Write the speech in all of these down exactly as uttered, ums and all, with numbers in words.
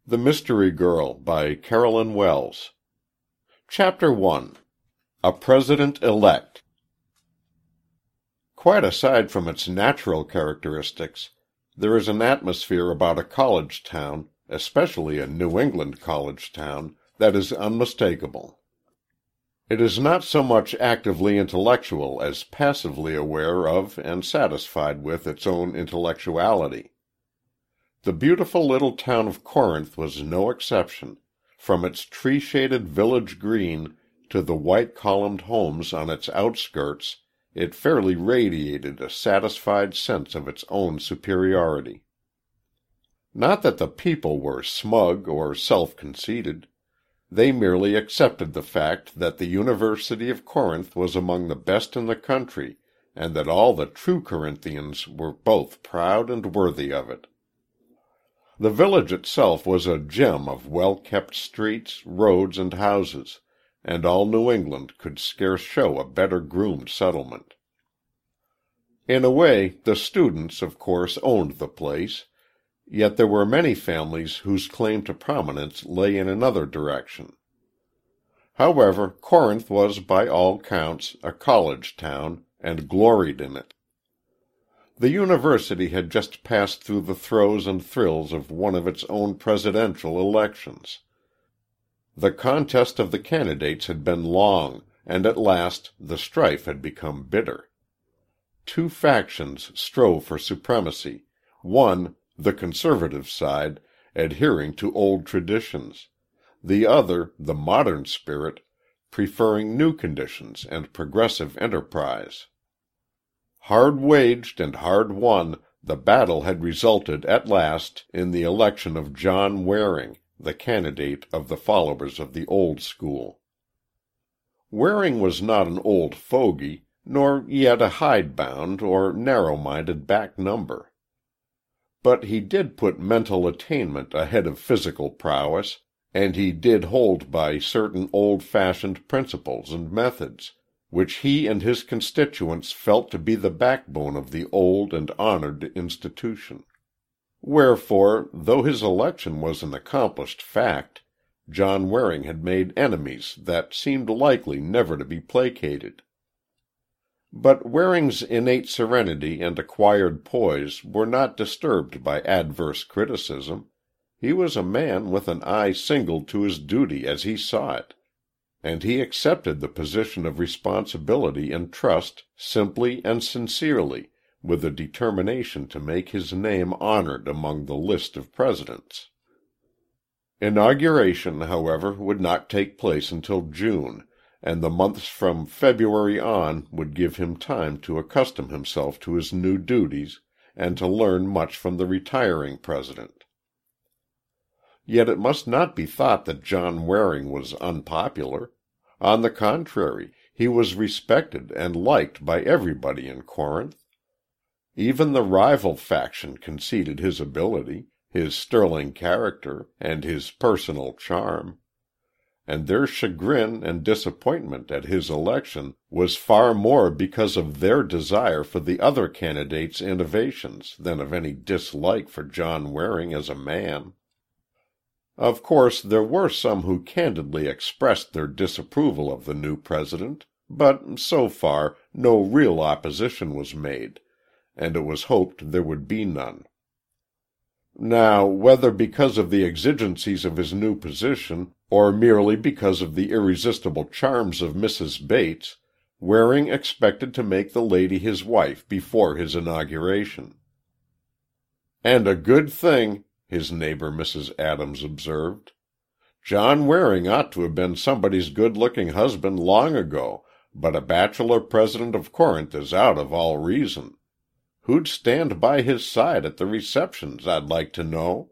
The Mystery Girl by Carolyn Wells. Chapter one. A President-Elect. Quite aside from its natural characteristics, there is an atmosphere about a college town, especially a New England college town, that is unmistakable. It is not so much actively intellectual as passively aware of and satisfied with its own intellectuality. The beautiful little town of Corinth was no exception. From its tree-shaded village green to the white-columned homes on its outskirts, it fairly radiated a satisfied sense of its own superiority. Not that the people were smug or self-conceited. They merely accepted the fact that the University of Corinth was among the best in the country, and that all the true Corinthians were both proud and worthy of it. The village itself was a gem of well-kept streets, roads, and houses, and all New England could scarce show a better groomed settlement. In a way, the students, of course, owned the place, yet there were many families whose claim to prominence lay in another direction. However, Corinth was by all counts a college town, and gloried in it. The university had just passed through the throes and thrills of one of its own presidential elections. The contest of the candidates had been long, and at last the strife had become bitter. Two factions strove for supremacy, one, the conservative side, adhering to old traditions, the other, the modern spirit, preferring new conditions and progressive enterprise. Hard-waged and hard-won, the battle had resulted at last in the election of John Waring, the candidate of the followers of the old school. Waring was not an old fogey, nor yet a hidebound or narrow-minded back number. But he did put mental attainment ahead of physical prowess, and he did hold by certain old-fashioned principles and methods, which he and his constituents felt to be the backbone of the old and honored institution. Wherefore, though his election was an accomplished fact, John Waring had made enemies that seemed likely never to be placated. But Waring's innate serenity and acquired poise were not disturbed by adverse criticism. He was a man with an eye single to his duty as he saw it, and he accepted the position of responsibility and trust simply and sincerely, with a determination to make his name honored among the list of presidents. Inauguration, however, would not take place until June, and the months from February on would give him time to accustom himself to his new duties and to learn much from the retiring president. Yet it must not be thought that John Waring was unpopular. On the contrary, he was respected and liked by everybody in Corinth. Even the rival faction conceded his ability, his sterling character, and his personal charm. And their chagrin and disappointment at his election was far more because of their desire for the other candidate's innovations than of any dislike for John Waring as a man. Of course, there were some who candidly expressed their disapproval of the new president, but, so far, no real opposition was made, and it was hoped there would be none. Now, whether because of the exigencies of his new position, or merely because of the irresistible charms of Missus Bates, Waring expected to make the lady his wife before his inauguration. "And a good thing," his neighbor Missus Adams observed. "John Waring ought to have been somebody's good-looking husband long ago, but a bachelor president of Corinth is out of all reason. Who'd stand by his side at the receptions, I'd like to know?"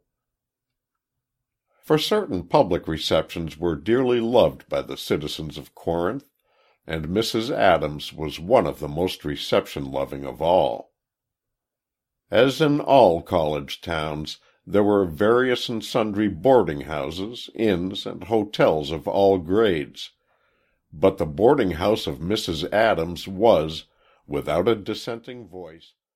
For certain public receptions were dearly loved by the citizens of Corinth, and Missus Adams was one of the most reception-loving of all. As in all college towns, there were various and sundry boarding-houses, inns, and hotels of all grades, but the boarding-house of Missus Adams was, without a dissenting voice,